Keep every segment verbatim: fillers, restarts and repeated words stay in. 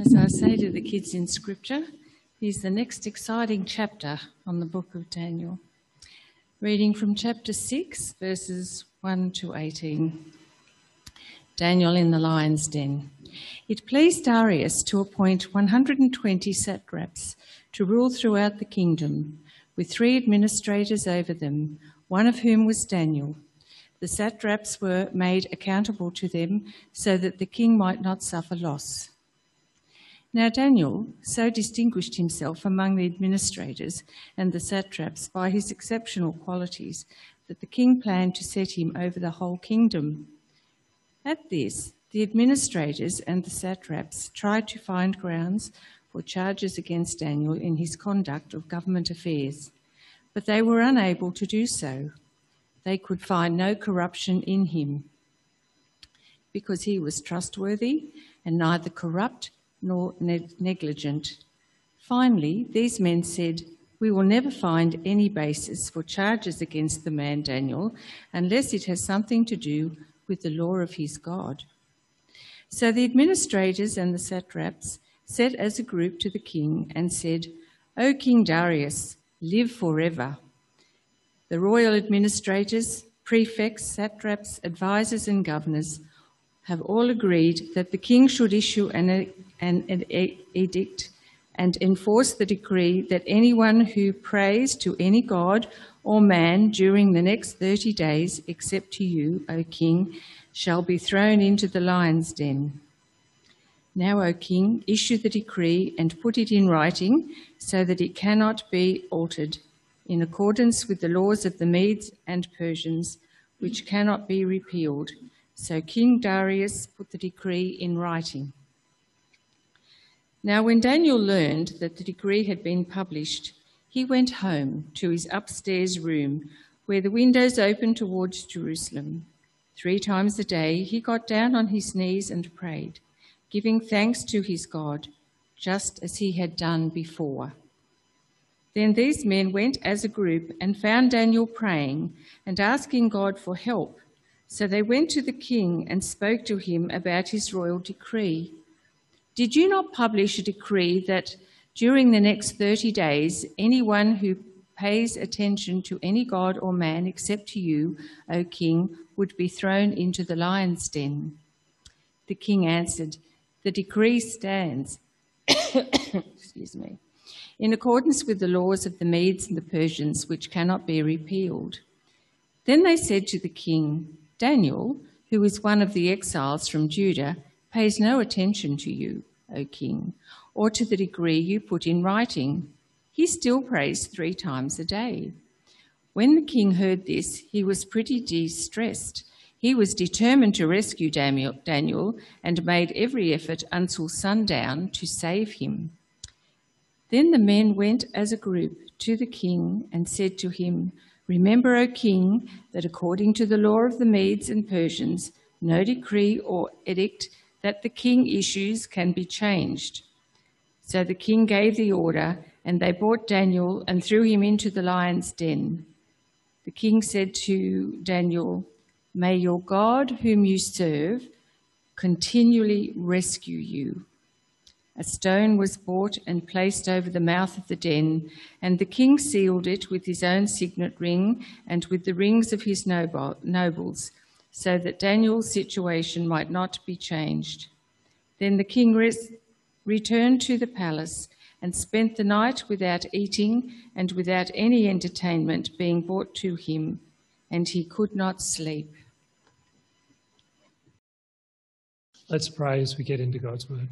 As I say to the kids in Scripture, here's the next exciting chapter on the book of Daniel. Reading from chapter six, verses one to eighteen. Daniel in the lion's den. It pleased Darius to appoint one hundred twenty satraps to rule throughout the kingdom, with three administrators over them, one of whom was Daniel. The satraps were made accountable to them so that the king might not suffer loss. Now Daniel so distinguished himself among the administrators and the satraps by his exceptional qualities that the king planned to set him over the whole kingdom. At this, the administrators and the satraps tried to find grounds for charges against Daniel in his conduct of government affairs, but they were unable to do so. They could find no corruption in him, because he was trustworthy and neither corrupt nor ne- negligent. Finally, these men said, "We will never find any basis for charges against the man Daniel unless it has something to do with the law of his God." So the administrators and the satraps sat as a group to the king and said, "O King Darius, live forever." The royal administrators, prefects, satraps, advisors and governors have all agreed that the king should issue an, an, an edict and enforce the decree that anyone who prays to any god or man during the next thirty days, except to you, O king, shall be thrown into the lion's den. Now, O king, issue the decree and put it in writing so that it cannot be altered, in accordance with the laws of the Medes and Persians, which cannot be repealed. So King Darius put the decree in writing. Now, when Daniel learned that the decree had been published, he went home to his upstairs room, where the windows opened towards Jerusalem. Three times a day he got down on his knees and prayed, giving thanks to his God, just as he had done before. Then these men went as a group and found Daniel praying and asking God for help. So they went to the king and spoke to him about his royal decree. "Did you not publish a decree that during the next thirty days, anyone who pays attention to any god or man except to you, O king, would be thrown into the lion's den?" The king answered, "The decree stands excuse me, in accordance with the laws of the Medes and the Persians, which cannot be repealed." Then they said to the king, "Daniel, who is one of the exiles from Judah, pays no attention to you, O king, or to the decree you put in writing. He still prays three times a day." When the king heard this, he was pretty distressed. He was determined to rescue Daniel and made every effort until sundown to save him. Then the men went as a group to the king and said to him, "Remember, O king, that according to the law of the Medes and Persians, no decree or edict that the king issues can be changed." So the king gave the order, and they brought Daniel and threw him into the lion's den. The king said to Daniel, "May your God, whom you serve, continually rescue you." A stone was brought and placed over the mouth of the den, and the king sealed it with his own signet ring and with the rings of his noble, nobles, so that Daniel's situation might not be changed. Then the king res- returned to the palace and spent the night without eating and without any entertainment being brought to him, and he could not sleep. Let's pray as we get into God's word.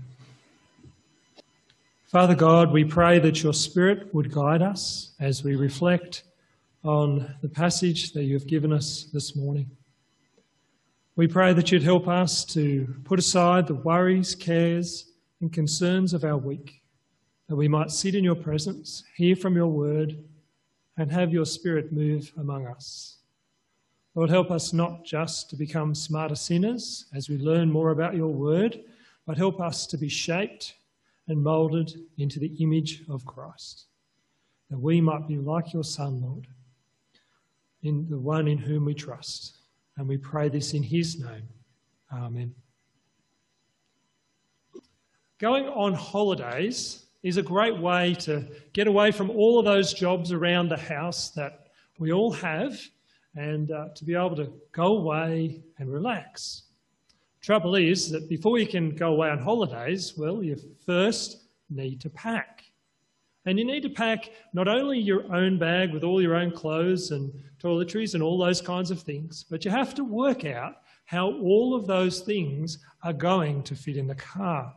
Father God, we pray that your Spirit would guide us as we reflect on the passage that you have given us this morning. We pray that you'd help us to put aside the worries, cares, and concerns of our week, that we might sit in your presence, hear from your word, and have your Spirit move among us. Lord, help us not just to become smarter sinners as we learn more about your word, but help us to be shaped and moulded into the image of Christ, that we might be like your Son, Lord, in the one in whom we trust. And we pray this in his name. Amen. Going on holidays is a great way to get away from all of those jobs around the house that we all have and uh, to be able to go away and relax. Trouble is that before you can go away on holidays, well, you first need to pack. And you need to pack not only your own bag with all your own clothes and toiletries and all those kinds of things, but you have to work out how all of those things are going to fit in the car.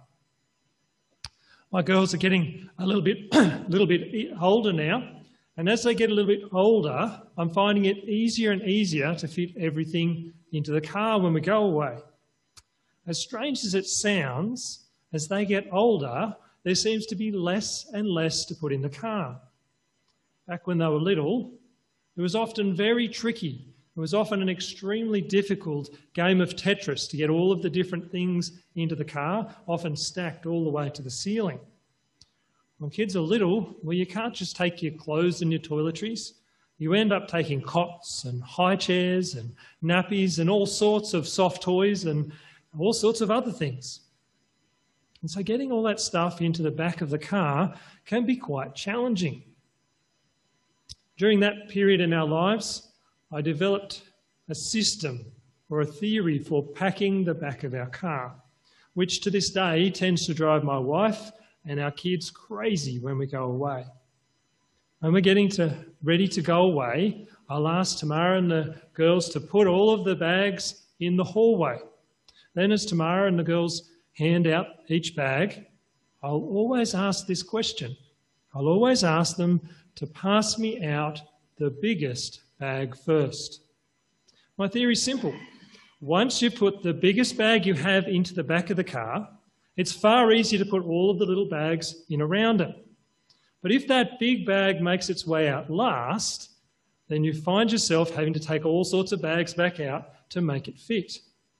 My girls are getting a little bit, a little bit older now, and as they get a little bit older, I'm finding it easier and easier to fit everything into the car when we go away. As strange as it sounds, as they get older, there seems to be less and less to put in the car. Back when they were little, it was often very tricky. It was often an extremely difficult game of Tetris to get all of the different things into the car, often stacked all the way to the ceiling. When kids are little, well, you can't just take your clothes and your toiletries. You end up taking cots and high chairs and nappies and all sorts of soft toys and all sorts of other things. And so getting all that stuff into the back of the car can be quite challenging. During that period in our lives, I developed a system or a theory for packing the back of our car, which to this day tends to drive my wife and our kids crazy when we go away. When we're getting to, ready to go away, I'll ask Tamara and the girls to put all of the bags in the hallway. Then as Tamara and the girls hand out each bag, I'll always ask this question. I'll always ask them to pass me out the biggest bag first. My theory is simple. Once you put the biggest bag you have into the back of the car, it's far easier to put all of the little bags in around it. But if that big bag makes its way out last, then you find yourself having to take all sorts of bags back out to make it fit.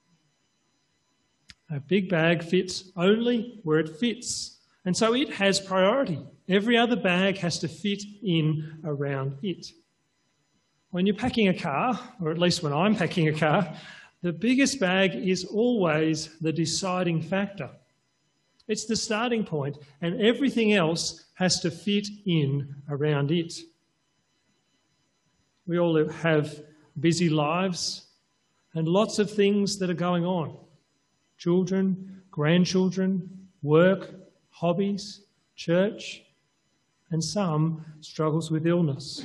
A big bag fits only where it fits, and so it has priority. Every other bag has to fit in around it. When you're packing a car, or at least when I'm packing a car, the biggest bag is always the deciding factor. It's the starting point, and everything else has to fit in around it. We all have busy lives and lots of things that are going on. Children, grandchildren, work, hobbies, church, and some struggles with illness.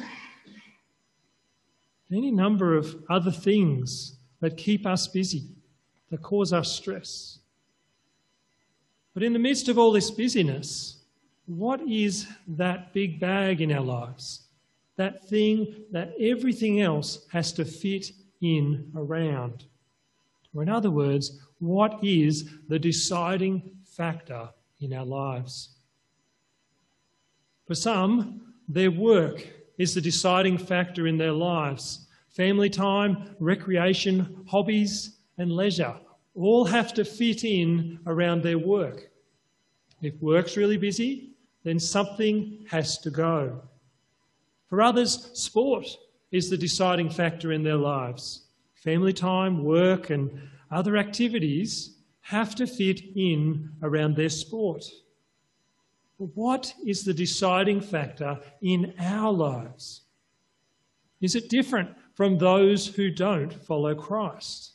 Any number of other things that keep us busy, that cause us stress. But in the midst of all this busyness, what is that big bag in our lives? That thing that everything else has to fit in around? Or in other words, what is the deciding factor in our lives? For some, their work is the deciding factor in their lives. Family time, recreation, hobbies, and leisure all have to fit in around their work. If work's really busy, then something has to go. For others, sport is the deciding factor in their lives. Family time, work, and other activities have to fit in around their sport. But what is the deciding factor in our lives? Is it different from those who don't follow Christ?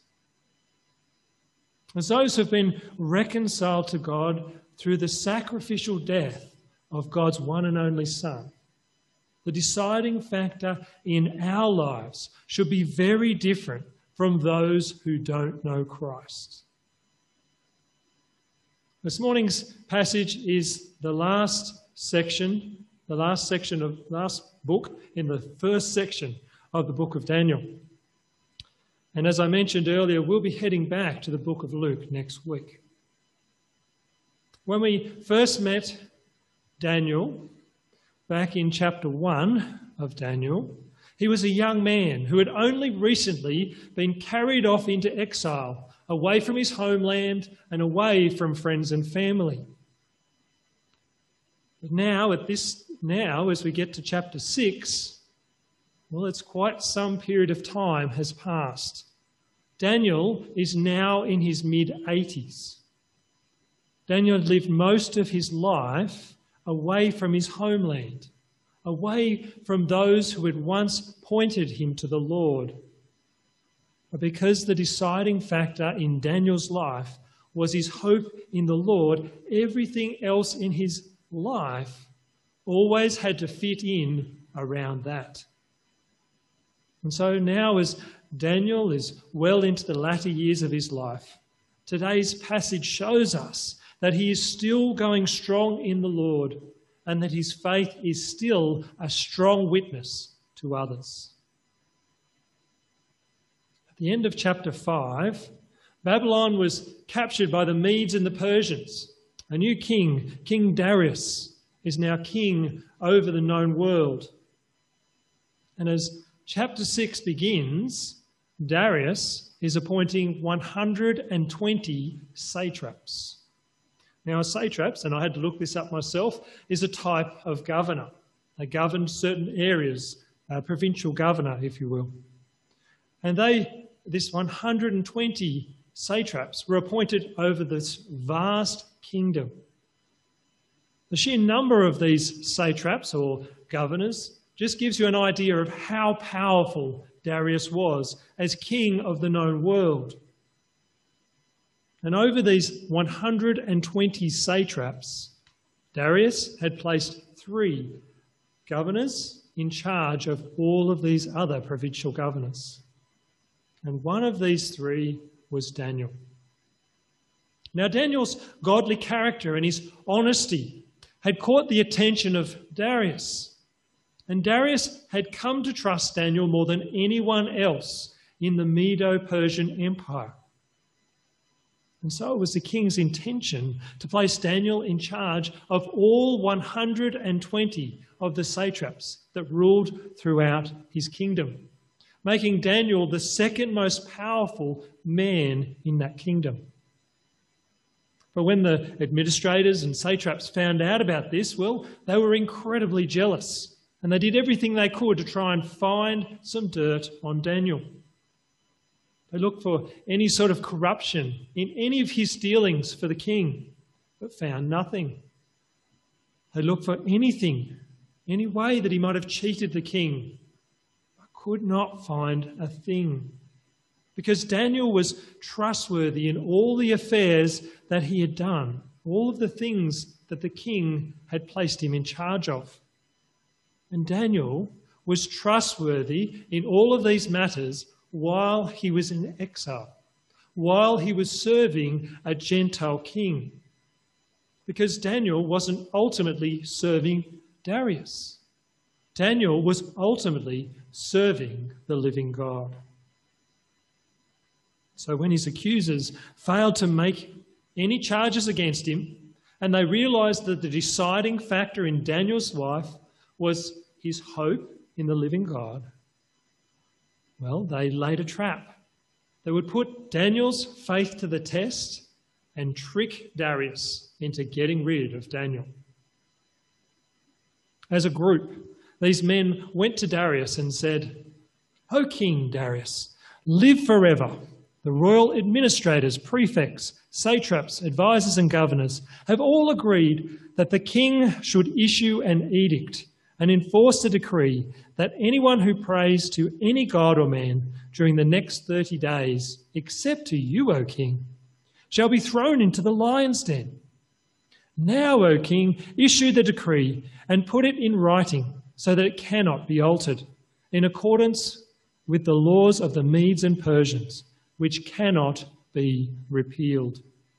As those who have been reconciled to God through the sacrificial death of God's one and only Son, the deciding factor in our lives should be very different from those who don't know Christ. This morning's passage is the last section, the last section of last book in the first section of the book of Daniel. And as I mentioned earlier, we'll be heading back to the book of Luke next week. When we first met Daniel, back in chapter one of Daniel, he was a young man who had only recently been carried off into exile, away from his homeland and away from friends and family. But now, at this, now, as we get to chapter six, well, it's quite some period of time has passed. Daniel is now in his mid-eighties. Daniel had lived most of his life away from his homeland, away from those who had once pointed him to the Lord. But because the deciding factor in Daniel's life was his hope in the Lord, everything else in his life always had to fit in around that. And so now, as Daniel is well into the latter years of his life, today's passage shows us that he is still going strong in the Lord and that his faith is still a strong witness to others. At the end of chapter five, Babylon was captured by the Medes and the Persians. A new king, King Darius, is now king over the known world. And as chapter six begins, Darius is appointing one hundred twenty satraps. Now, a satraps, and I had to look this up myself, is a type of governor. They governed certain areas, a provincial governor, if you will. And they, this one hundred twenty satraps, were appointed over this vast kingdom. The sheer number of these satraps, or governors, just gives you an idea of how powerful Darius was as king of the known world. And over these one hundred twenty satraps, Darius had placed three governors in charge of all of these other provincial governors. And one of these three was Daniel. Now, Daniel's godly character and his honesty had caught the attention of Darius. And Darius had come to trust Daniel more than anyone else in the Medo-Persian Empire. And so it was the king's intention to place Daniel in charge of all one hundred twenty of the satraps that ruled throughout his kingdom, making Daniel the second most powerful man in that kingdom. But when the administrators and satraps found out about this, well, they were incredibly jealous, and they did everything they could to try and find some dirt on Daniel. They looked for any sort of corruption in any of his dealings for the king, but found nothing. They looked for anything, any way that he might have cheated the king, but could not find a thing. Because Daniel was trustworthy in all the affairs that he had done, all of the things that the king had placed him in charge of. And Daniel was trustworthy in all of these matters while he was in exile, while he was serving a Gentile king. Because Daniel wasn't ultimately serving Darius. Daniel was ultimately serving the living God. So when his accusers failed to make any charges against him, and they realised that the deciding factor in Daniel's life was his hope in the living God, well, they laid a trap. They would put Daniel's faith to the test and trick Darius into getting rid of Daniel. As a group, these men went to Darius and said, "O King Darius, live forever. The royal administrators, prefects, satraps, advisors and governors have all agreed that the king should issue an edict and enforce a decree that anyone who prays to any god or man during the next thirty days, except to you, O king, shall be thrown into the lion's den. Now, O king, issue the decree and put it in writing so that it cannot be altered, in accordance with the laws of the Medes and Persians, which cannot be repealed."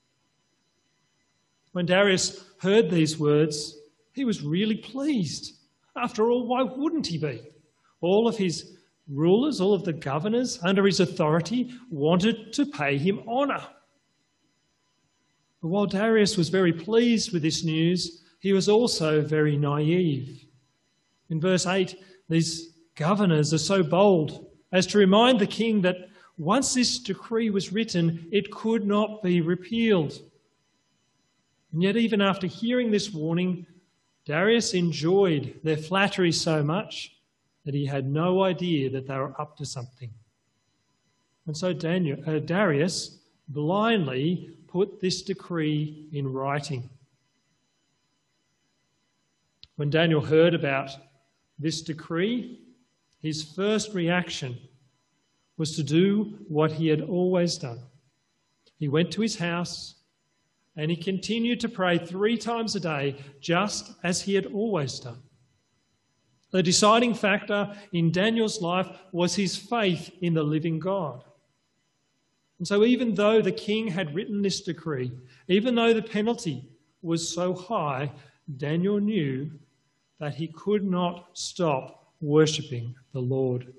When Darius heard these words, he was really pleased. After all, why wouldn't he be? All of his rulers, all of the governors under his authority wanted to pay him honour. But while Darius was very pleased with this news, he was also very naive. In verse eight, these governors are so bold as to remind the king that once this decree was written, it could not be repealed. And yet, even after hearing this warning, Darius enjoyed their flattery so much that he had no idea that they were up to something. And so Daniel, uh, Darius blindly put this decree in writing. When Daniel heard about this decree, his first reaction was to do what he had always done. He went to his house and he continued to pray three times a day, just as he had always done. The deciding factor in Daniel's life was his faith in the living God. And so even though the king had written this decree, even though the penalty was so high, Daniel knew that he could not stop worshipping the Lord.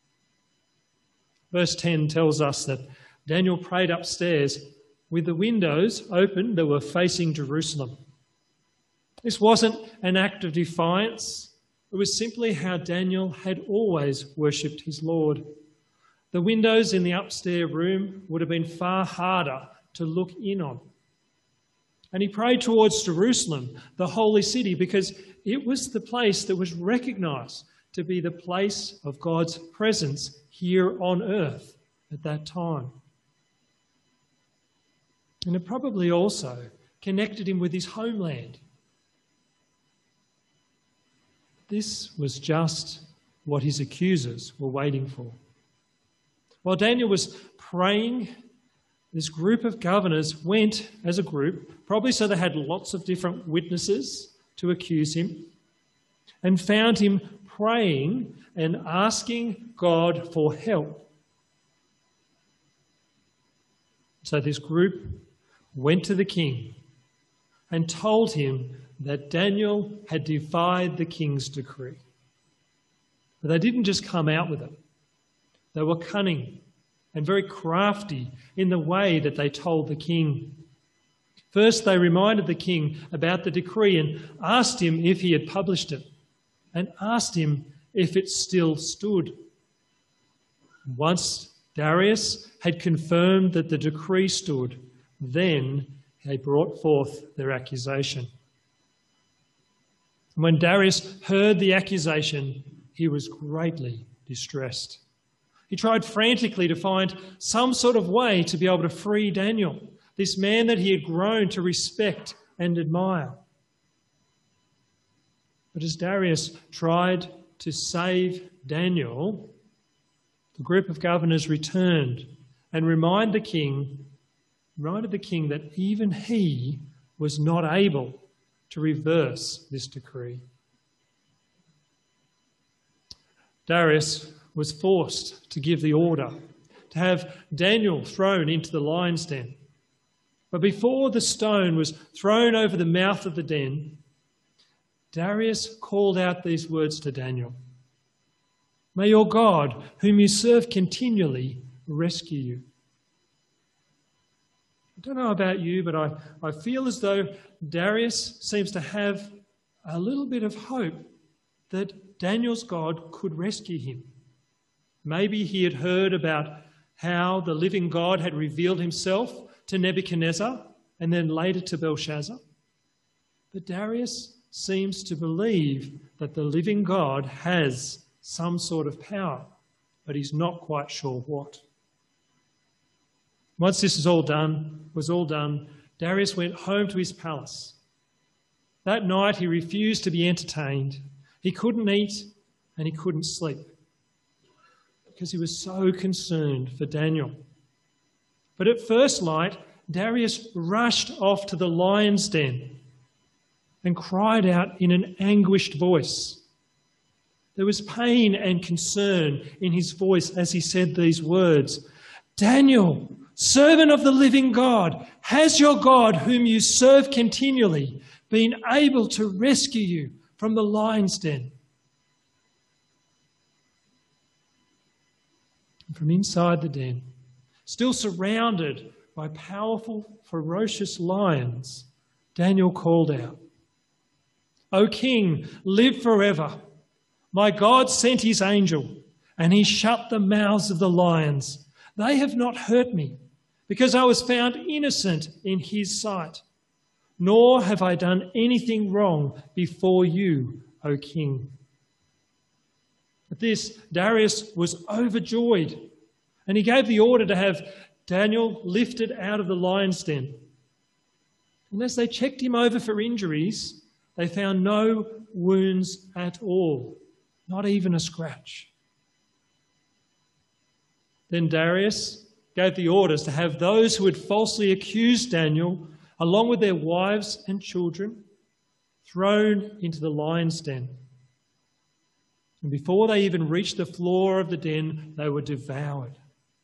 Verse ten tells us that Daniel prayed upstairs with the windows open that were facing Jerusalem. This wasn't an act of defiance. It was simply how Daniel had always worshipped his Lord. The windows in the upstairs room would have been far harder to look in on. And he prayed towards Jerusalem, the holy city, because it was the place that was recognised to be the place of God's presence here on earth at that time. And it probably also connected him with his homeland. This was just what his accusers were waiting for. While Daniel was praying, this group of governors went as a group, probably so they had lots of different witnesses to accuse him, and found him praying and asking God for help. So this group went to the king and told him that Daniel had defied the king's decree. But they didn't just come out with it. They were cunning and very crafty in the way that they told the king. First, they reminded the king about the decree and asked him if he had published it, and asked him if it still stood. Once Darius had confirmed that the decree stood, then they brought forth their accusation. When Darius heard the accusation, he was greatly distressed. He tried frantically to find some sort of way to be able to free Daniel, this man that he had grown to respect and admire. But as Darius tried to save Daniel, the group of governors returned and reminded the king, reminded the king that even he was not able to reverse this decree. Darius was forced to give the order to have Daniel thrown into the lion's den. But before the stone was thrown over the mouth of the den, Darius called out these words to Daniel: "May your God, whom you serve continually, rescue you." I don't know about you, but I, I feel as though Darius seems to have a little bit of hope that Daniel's God could rescue him. Maybe he had heard about how the living God had revealed himself to Nebuchadnezzar and then later to Belshazzar. But Darius seems to believe that the living God has some sort of power, but he's not quite sure what. Once this is all done, was all done, Darius went home to his palace. That night he refused to be entertained. He couldn't eat and he couldn't sleep because he was so concerned for Daniel. But at first light, Darius rushed off to the lion's den and cried out in an anguished voice. There was pain and concern in his voice as he said these words: "Daniel, servant of the living God, has your God, whom you serve continually, been able to rescue you from the lion's den?" And from inside the den, still surrounded by powerful, ferocious lions, Daniel called out, "O king, live forever. My God sent his angel, and he shut the mouths of the lions. They have not hurt me, because I was found innocent in his sight. Nor have I done anything wrong before you, O king." At this, Darius was overjoyed, and he gave the order to have Daniel lifted out of the lion's den. And as they checked him over for injuries, they found no wounds at all, not even a scratch. Then Darius gave the orders to have those who had falsely accused Daniel, along with their wives and children, thrown into the lion's den. And before they even reached the floor of the den, they were devoured.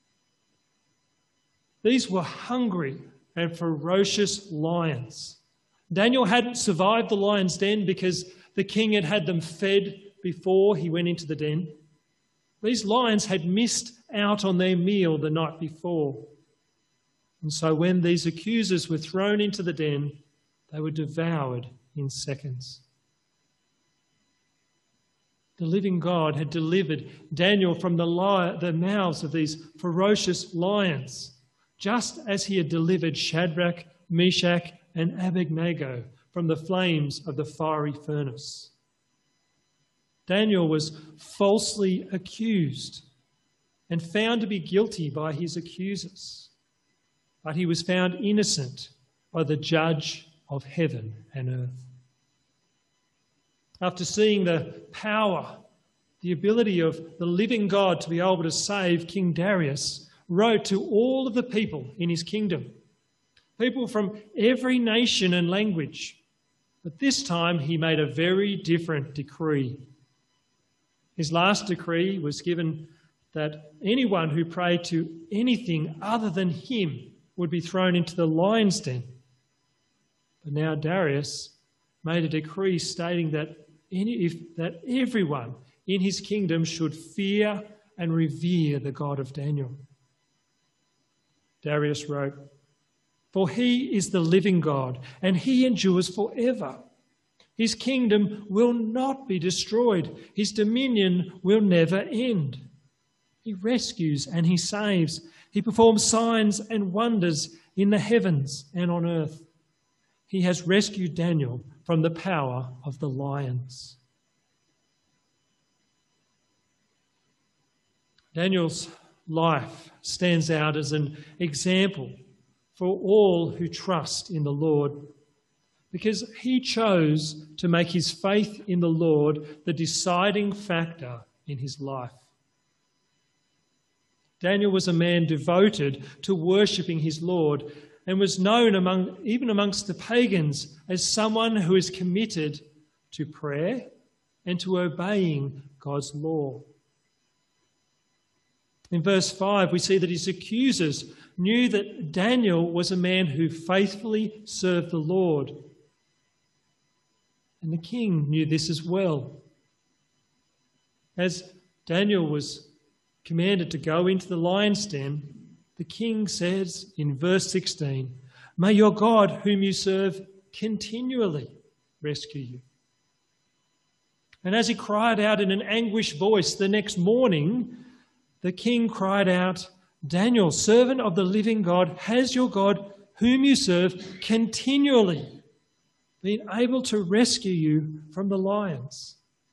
These were hungry and ferocious lions. Daniel hadn't survived the lion's den because the king had had them fed before he went into the den. These lions had missed out on their meal the night before. And so when these accusers were thrown into the den, they were devoured in seconds. The living God had delivered Daniel from the, li- the mouths of these ferocious lions, just as he had delivered Shadrach, Meshach, and Abednego from the flames of the fiery furnace. Daniel was falsely accused and found to be guilty by his accusers, but he was found innocent by the judge of heaven and earth. After seeing the power, the ability of the living God to be able to save, King Darius wrote to all of the people in his kingdom, people from every nation and language. But this time he made a very different decree. His last decree was given that anyone who prayed to anything other than him would be thrown into the lion's den. But now Darius made a decree stating that any, if, that everyone in his kingdom should fear and revere the God of Daniel. Darius wrote, "For he is the living God, and he endures forever. His kingdom will not be destroyed. His dominion will never end. He rescues and he saves. He performs signs and wonders in the heavens and on earth. He has rescued Daniel from the power of the lions." Daniel's life stands out as an example for all who trust in the Lord, because he chose to make his faith in the Lord the deciding factor in his life. Daniel was a man devoted to worshipping his Lord and was known among, even amongst the pagans as someone who is committed to prayer and to obeying God's law. In verse five, we see that his accusers knew that Daniel was a man who faithfully served the Lord. And the king knew this as well. As Daniel was commanded to go into the lion's den, the king says in verse sixteen, "May your God, whom you serve, continually rescue you." And as he cried out in an anguished voice the next morning, the king cried out, "Daniel, servant of the living God, has your God, whom you serve, continually been able to rescue you from the lions?"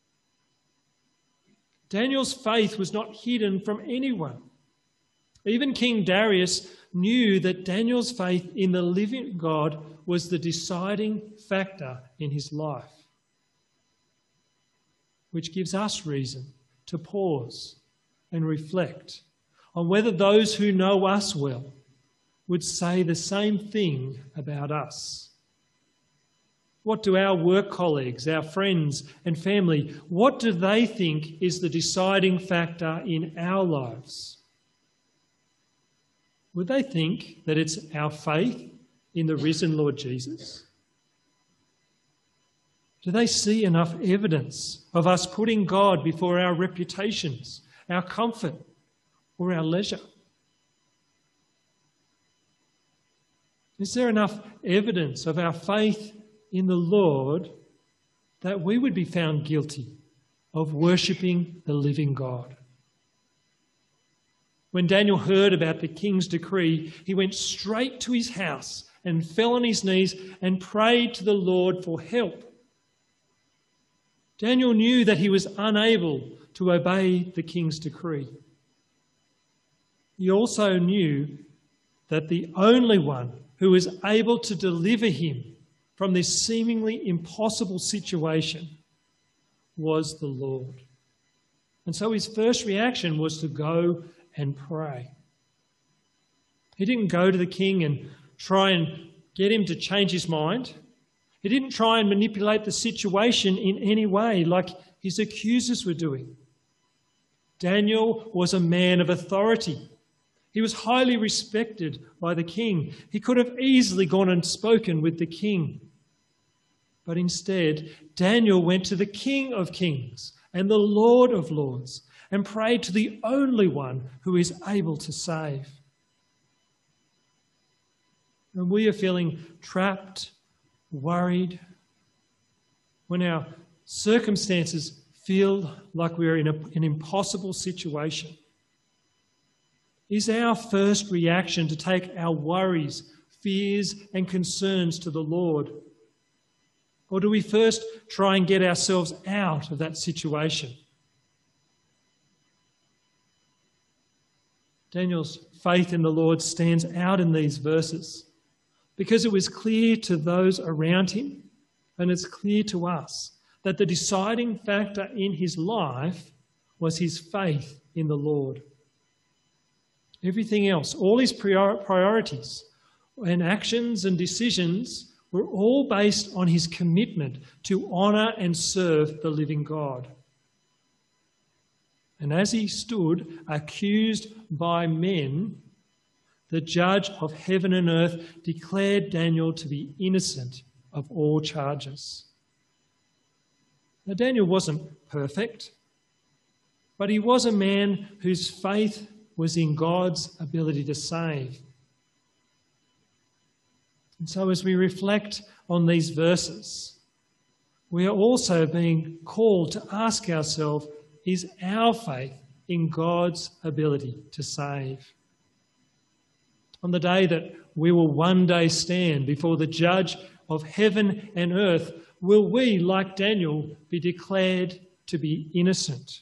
Daniel's faith was not hidden from anyone. Even King Darius knew that Daniel's faith in the living God was the deciding factor in his life, which gives us reason to pause and reflect on whether those who know us well would say the same thing about us. What do our work colleagues, our friends and family, what do they think is the deciding factor in our lives? Would they think that it's our faith in the risen Lord Jesus? Do they see enough evidence of us putting God before our reputations, our comfort, or our leisure? Is there enough evidence of our faith in the Lord that we would be found guilty of worshipping the living God? When Daniel heard about the king's decree, he went straight to his house and fell on his knees and prayed to the Lord for help. Daniel knew that he was unable to obey the king's decree. He also knew that the only one who was able to deliver him from this seemingly impossible situation was the Lord. And so his first reaction was to go and pray. He didn't go to the king and try and get him to change his mind. He didn't try and manipulate the situation in any way like his accusers were doing. Daniel was a man of authority. He was highly respected by the king. He could have easily gone and spoken with the king. But instead, Daniel went to the King of Kings and the Lord of Lords and prayed to the only one who is able to save. When we are feeling trapped, worried, when our circumstances feel like we're in a, an impossible situation, is our first reaction to take our worries, fears and concerns to the Lord? Or do we first try and get ourselves out of that situation? Daniel's faith in the Lord stands out in these verses because it was clear to those around him, and it's clear to us, that the deciding factor in his life was his faith in the Lord. Everything else, all his priorities and actions and decisions were all based on his commitment to honour and serve the living God. And as he stood accused by men, the judge of heaven and earth declared Daniel to be innocent of all charges. Now, Daniel wasn't perfect, but he was a man whose faith was in God's ability to save. And so as we reflect on these verses, we are also being called to ask ourselves, is our faith in God's ability to save? On the day that we will one day stand before the judge of heaven and earth, will we, like Daniel, be declared to be innocent?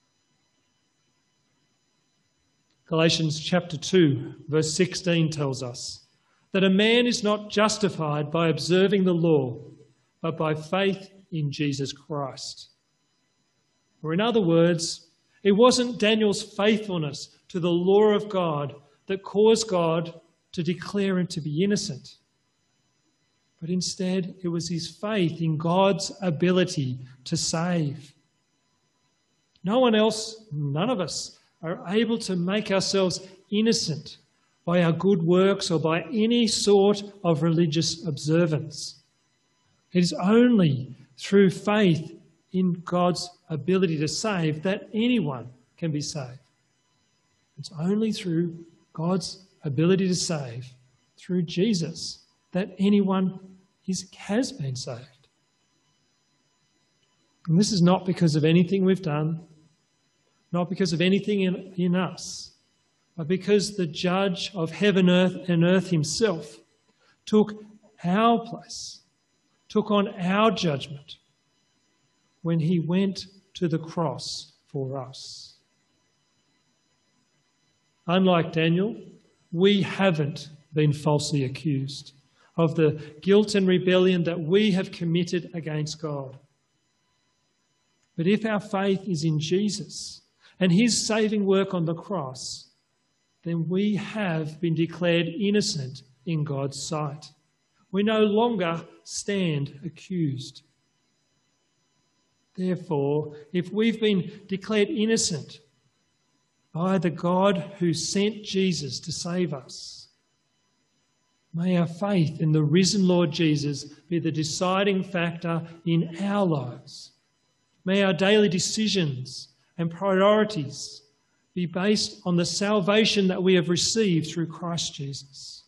Galatians chapter two, verse sixteen tells us that a man is not justified by observing the law, but by faith in Jesus Christ. Or in other words, it wasn't Daniel's faithfulness to the law of God that caused God to declare him to be innocent, but instead it was his faith in God's ability to save. No one else, none of us, are able to make ourselves innocent by our good works or by any sort of religious observance. It is only through faith in God's ability to save that anyone can be saved. It's only through God's ability to save, through Jesus, that anyone is, has been saved. And this is not because of anything we've done, not because of anything in, in us, but because the judge of heaven earth and earth himself took our place, took on our judgment when he went to the cross for us. Unlike Daniel, we haven't been falsely accused of the guilt and rebellion that we have committed against God. But if our faith is in Jesus and his saving work on the cross, then we have been declared innocent in God's sight. We no longer stand accused. Therefore, if we've been declared innocent by the God who sent Jesus to save us, may our faith in the risen Lord Jesus be the deciding factor in our lives. May our daily decisions and priorities be based on the salvation that we have received through Christ Jesus.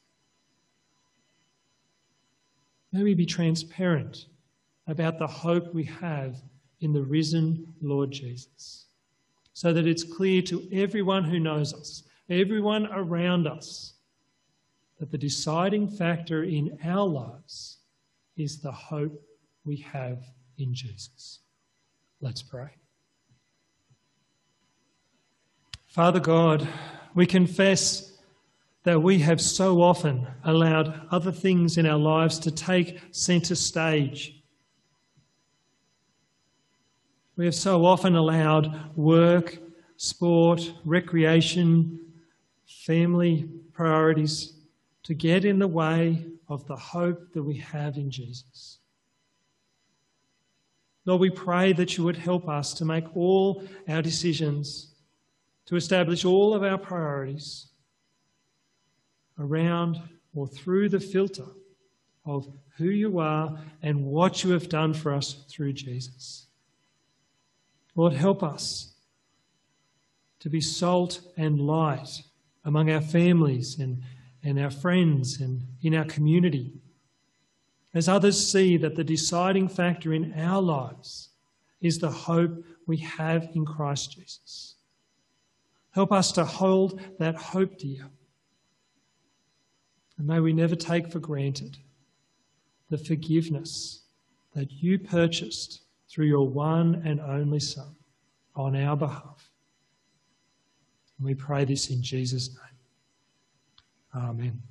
May we be transparent about the hope we have in the risen Lord Jesus, so that it's clear to everyone who knows us, everyone around us, that the deciding factor in our lives is the hope we have in Jesus. Let's pray. Father God, we confess that we have so often allowed other things in our lives to take centre stage. We have so often allowed work, sport, recreation, family priorities to get in the way of the hope that we have in Jesus. Lord, we pray that you would help us to make all our decisions, to establish all of our priorities around or through the filter of who you are and what you have done for us through Jesus. Lord, help us to be salt and light among our families and, and our friends and in our community, as others see that the deciding factor in our lives is the hope we have in Christ Jesus. Help us to hold that hope dear. And may we never take for granted the forgiveness that you purchased through your one and only Son on our behalf. And we pray this in Jesus' name. Amen.